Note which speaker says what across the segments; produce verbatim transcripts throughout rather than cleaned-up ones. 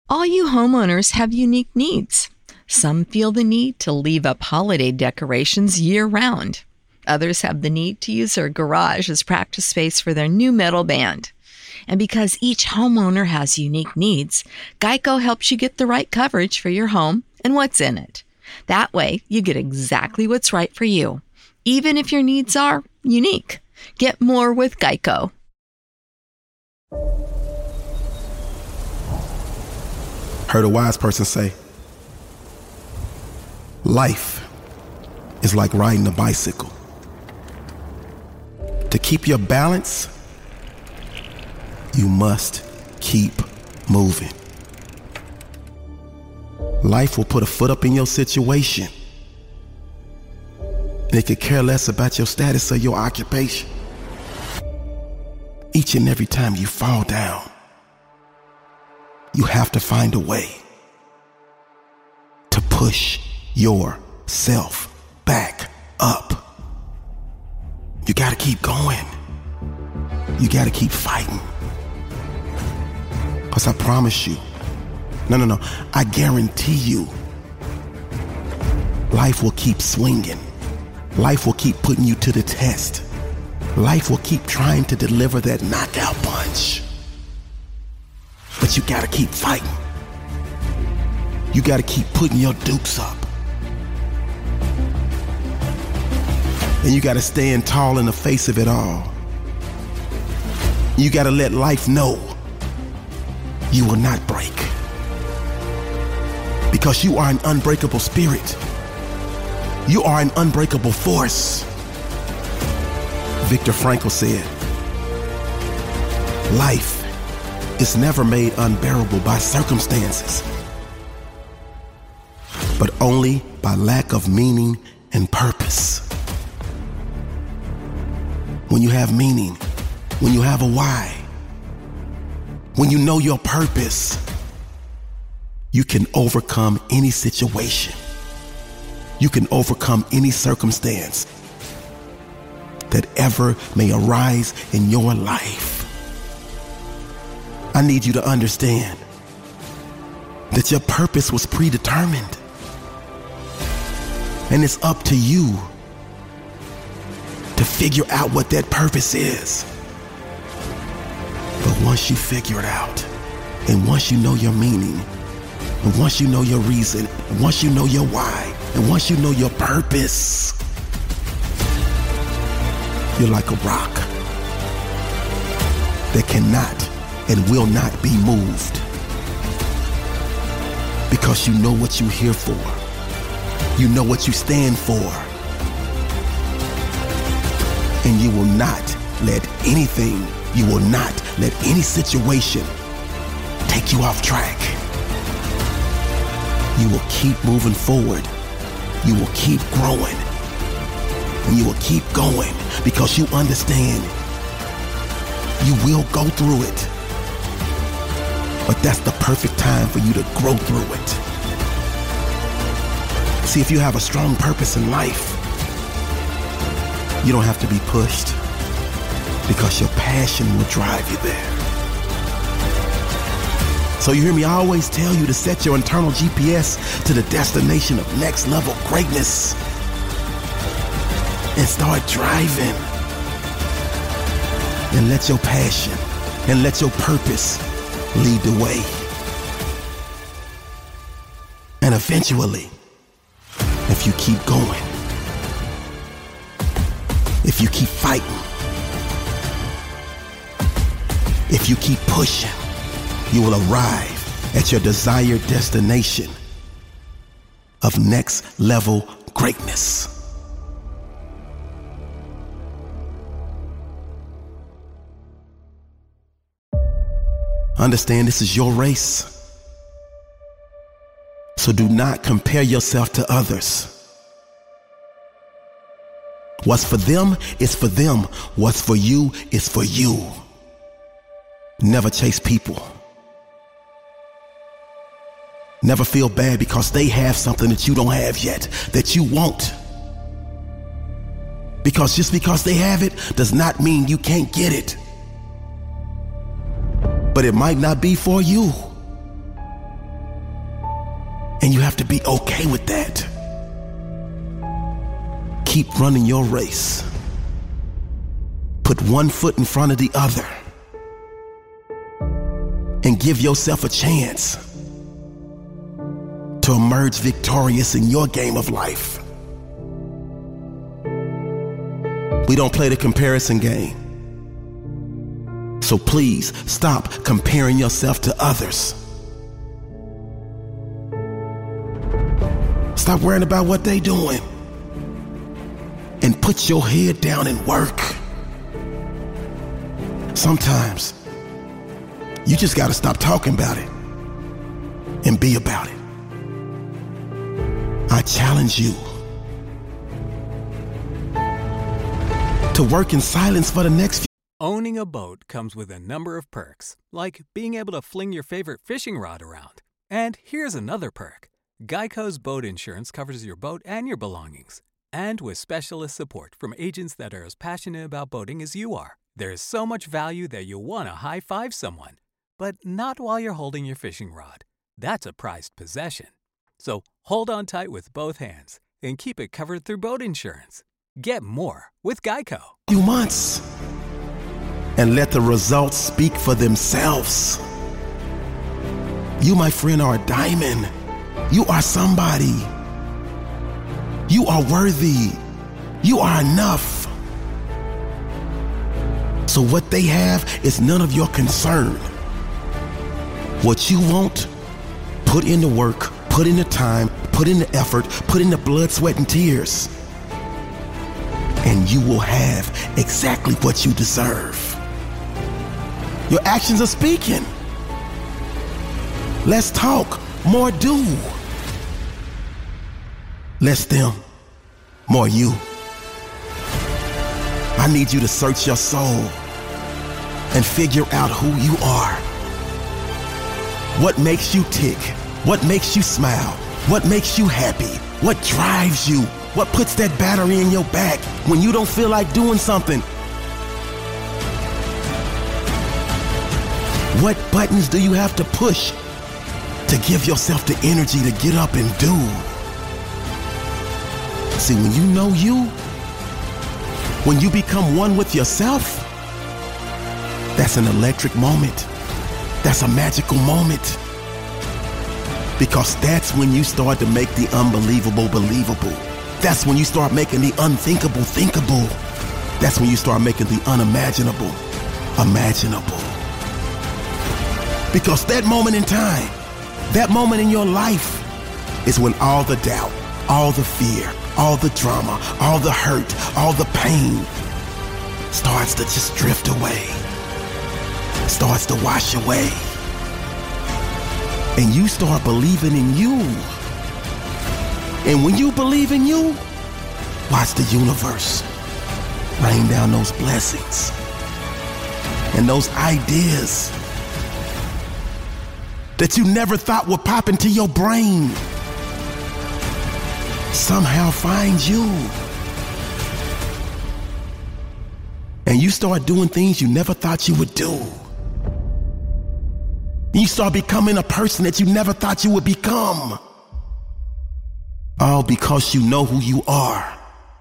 Speaker 1: All you homeowners have unique needs. Some feel the need to leave up holiday decorations year-round. Others have the need to use their garage as practice space for their new metal band. And because each homeowner has unique needs, Geico helps you get the right coverage for your home and what's in it. That way, you get exactly what's right for you, even if your needs are unique. Get more with Geico.
Speaker 2: Heard a wise person say, life is like riding a bicycle. To keep your balance, you must keep moving. Life will put a foot up in your situation, and it could care less about your status or your occupation. Each and every time you fall down, you have to find a way to push yourself back up. You gotta keep going. You gotta keep fighting. Because I promise you, no, no, no, I guarantee you, life will keep swinging. Life will keep putting you to the test. Life will keep trying to deliver that knockout punch. But you gotta keep fighting. You gotta keep putting your dukes up. And you gotta stand tall in the face of it all. You gotta let life know you will not break. Because you are an unbreakable spirit. You are an unbreakable force. Viktor Frankl said, life is never made unbearable by circumstances, but only by lack of meaning and purpose. When you have meaning, when you have a why, when you know your purpose, you can overcome any situation. You can overcome any circumstance that ever may arise in your life. I need you to understand that your purpose was predetermined, and it's up to you to figure out what that purpose is. But once you figure it out, and once you know your meaning, and once you know your reason, and once you know your why, and once you know your purpose, you're like a rock that cannot and will not be moved. Because you know what you're here for. You know what you stand for. And you will not let anything, you will not let any situation take you off track. You will keep moving forward. You will keep growing. And you will keep going because you understand you will go through it. But that's the perfect time for you to grow through it. See, if you have a strong purpose in life, you don't have to be pushed because your passion will drive you there. So you hear me, I always tell you to set your internal G P S to the destination of next level greatness and start driving. And let your passion and let your purpose lead the way. And eventually, if you keep going, if you keep fighting, if you keep pushing, you will arrive at your desired destination of next level greatness. Understand this is your race. So do not compare yourself to others. What's for them is for them. What's for you is for you. Never chase people. Never feel bad because they have something that you don't have yet, that you want. Because just because they have it does not mean you can't get it. But it might not be for you. And you have to be okay with that. Keep running your race. Put one foot in front of the other. And give yourself a chance to emerge victorious in your game of life. We don't play the comparison game. So please stop comparing yourself to others. Stop worrying about what they doing. And put your head down and work. Sometimes you just gotta stop talking about it and be about it. I challenge you to work in silence for the next few.
Speaker 3: Owning a boat comes with a number of perks, like being able to fling your favorite fishing rod around. And here's another perk. Geico's boat insurance covers your boat and your belongings. And with specialist support from agents that are as passionate about boating as you are, there's so much value that you'll want to high-five someone. But not while you're holding your fishing rod. That's a prized possession. So hold on tight with both hands and keep it covered through boat insurance. Get more with Geico.
Speaker 2: Few months and let the results speak for themselves. You, my friend, are a diamond. You are somebody. You are worthy. You are enough. So what they have is none of your concern. What you want, put in the work, put in the time, put in the effort, put in the blood, sweat, and tears. And you will have exactly what you deserve. Your actions are speaking. Less talk, more do. Less them, more you. I need you to search your soul and figure out who you are. What makes you tick? What makes you smile? What makes you happy? What drives you? What puts that battery in your back when you don't feel like doing something? What buttons do you have to push to give yourself the energy to get up and do? See, when you know you, when you become one with yourself, that's an electric moment. That's a magical moment. Because that's when you start to make the unbelievable believable. That's when you start making the unthinkable thinkable. That's when you start making the unimaginable imaginable. Because that moment in time, that moment in your life is when all the doubt, all the fear, all the drama, all the hurt, all the pain starts to just drift away, starts to wash away. And you start believing in you. And when you believe in you, watch the universe rain down those blessings and those ideas that you never thought would pop into your brain somehow find you. And you start doing things you never thought you would do. You start becoming a person that you never thought you would become. All because you know who you are.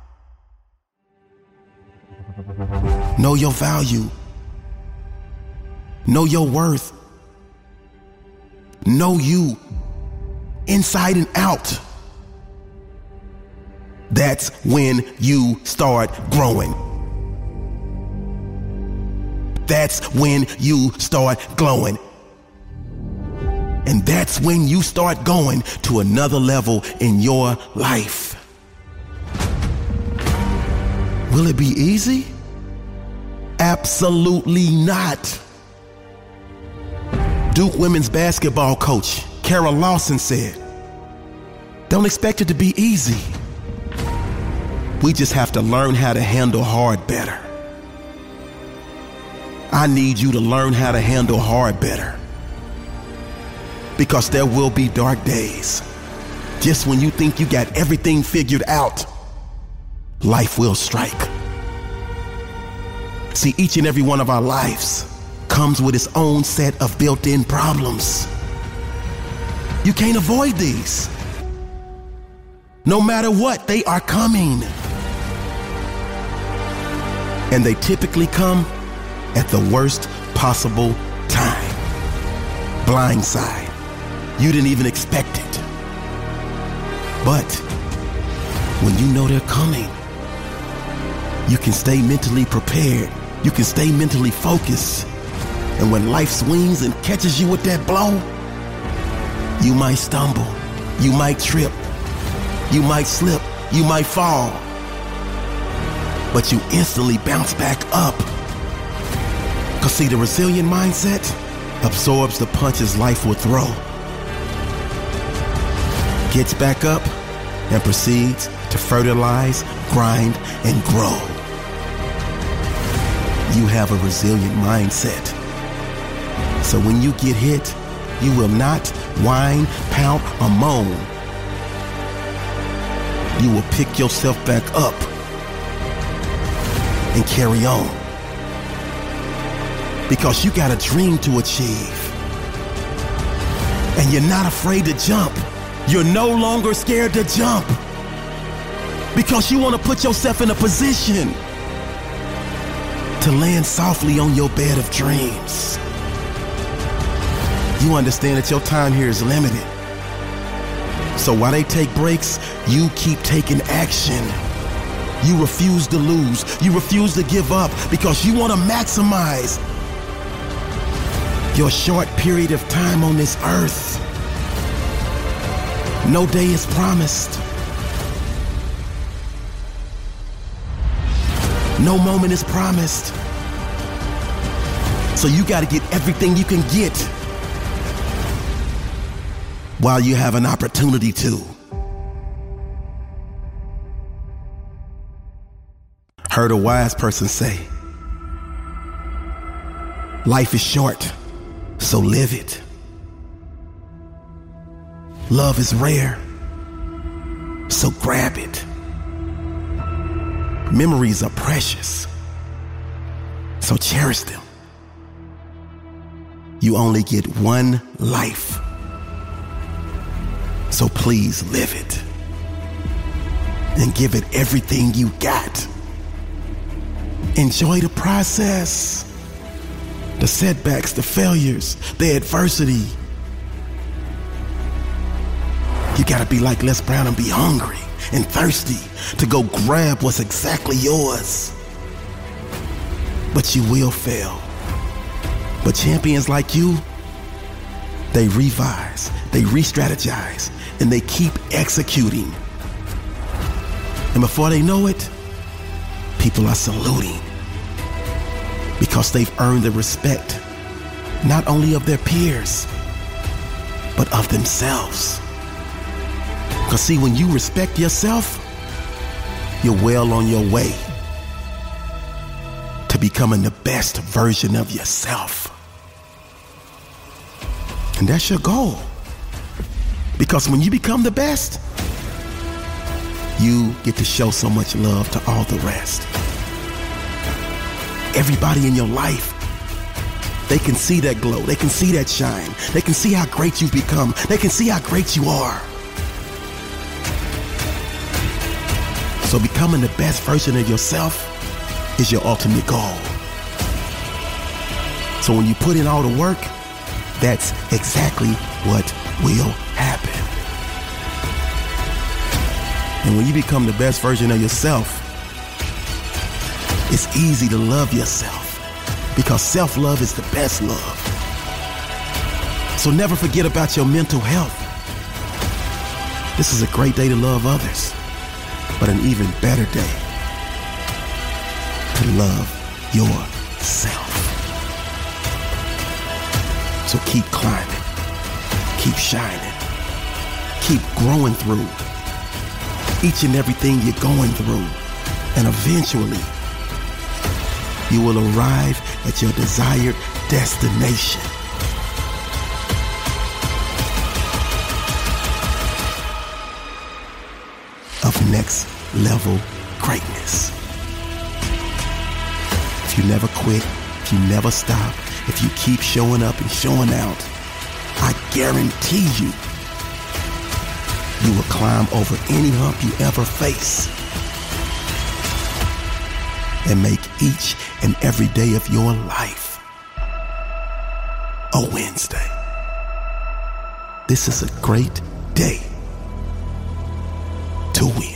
Speaker 2: Know your value. Know your worth. Know you inside and out. That's when you start growing. That's when you start glowing. And that's when you start going to another level in your life. Will it be easy? Absolutely not. Duke women's basketball coach Kara Lawson said, "Don't expect it to be easy. We just have to learn how to handle hard better." I need you to learn how to handle hard better. Because there will be dark days. Just when you think you got everything figured out, life will strike. See, each and every one of our lives comes with its own set of built-in problems. You can't avoid these. No matter what, they are coming. And they typically come at the worst possible time. Blindside. You didn't even expect it. But when you know they're coming, you can stay mentally prepared. You can stay mentally focused. And when life swings and catches you with that blow, you might stumble, you might trip, you might slip, you might fall. But you instantly bounce back up. Because see, the resilient mindset absorbs the punches life will throw, gets back up, and proceeds to fertilize, grind, and grow. You have a resilient mindset. So when you get hit, you will not whine, pout, or moan. You will pick yourself back up and carry on. Because you got a dream to achieve. And you're not afraid to jump. You're no longer scared to jump. Because you want to put yourself in a position to land softly on your bed of dreams. You understand that your time here is limited. So while they take breaks, you keep taking action. You refuse to lose. You refuse to give up because you want to maximize your short period of time on this earth. No day is promised. No moment is promised. So you got to get everything you can get while you have an opportunity to. Heard a wise person say, life is short, so live it. Love is rare, so grab it. Memories are precious, so cherish them. You only get one life, so please live it and give it everything you got. Enjoy the process, the setbacks, the failures, the adversity. You gotta be like Les Brown and be hungry and thirsty to go grab what's exactly yours. But you will fail. But champions like you, they revise, they re-strategize, and they keep executing. And before they know it, people are saluting because they've earned the respect, not only of their peers, but of themselves. Because see, when you respect yourself, you're well on your way to becoming the best version of yourself. And that's your goal. Because when you become the best, you get to show so much love to all the rest. Everybody in your life, they can see that glow. They can see that shine. They can see how great you've become. They can see how great you are. So becoming the best version of yourself is your ultimate goal. So when you put in all the work, that's exactly what will happen. And when you become the best version of yourself, it's easy to love yourself because self-love is the best love. So never forget about your mental health. This is a great day to love others, but an even better day to love yourself. So keep climbing, keep shining, keep growing through each and everything you're going through. And eventually, you will arrive at your desired destination. Of next level greatness. If you never quit, if you never stop, if you keep showing up and showing out, I guarantee you, you will climb over any hump you ever face and make each and every day of your life a Wednesday. This is a great day to win.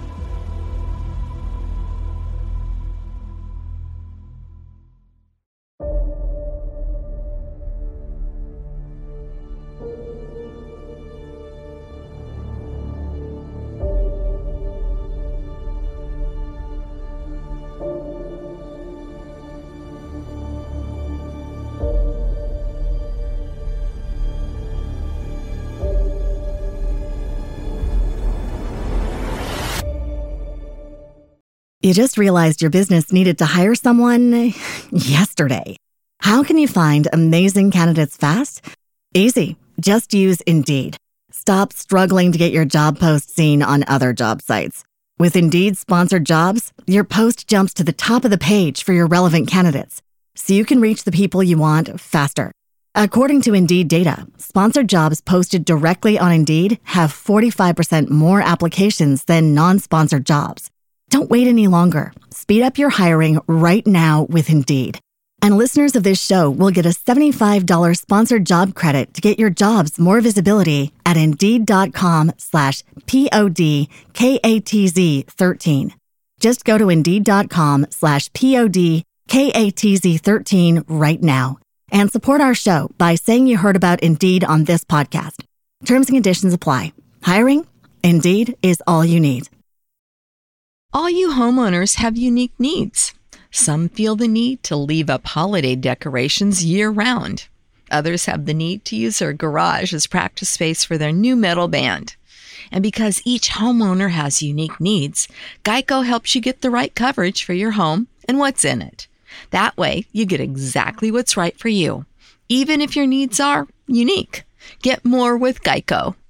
Speaker 4: You just realized your business needed to hire someone yesterday. How can you find amazing candidates fast? Easy. Just use Indeed. Stop struggling to get your job post seen on other job sites. With Indeed sponsored jobs, your post jumps to the top of the page for your relevant candidates, so you can reach the people you want faster. According to Indeed data, sponsored jobs posted directly on Indeed have forty-five percent more applications than non-sponsored jobs. Don't wait any longer. Speed up your hiring right now with Indeed. And listeners of this show will get a seventy-five dollars sponsored job credit to get your jobs more visibility at Indeed.com slash P-O-D-K-A-T-Z 13. Just go to Indeed.com slash P-O-D-K-A-T-Z 13 right now and support our show by saying you heard about Indeed on this podcast. Terms and conditions apply. Hiring? Indeed is all you need.
Speaker 1: All you homeowners have unique needs. Some feel the need to leave up holiday decorations year-round. Others have the need to use their garage as practice space for their new metal band. And because each homeowner has unique needs, Geico helps you get the right coverage for your home and what's in it. That way, you get exactly what's right for you, even if your needs are unique. Get more with Geico.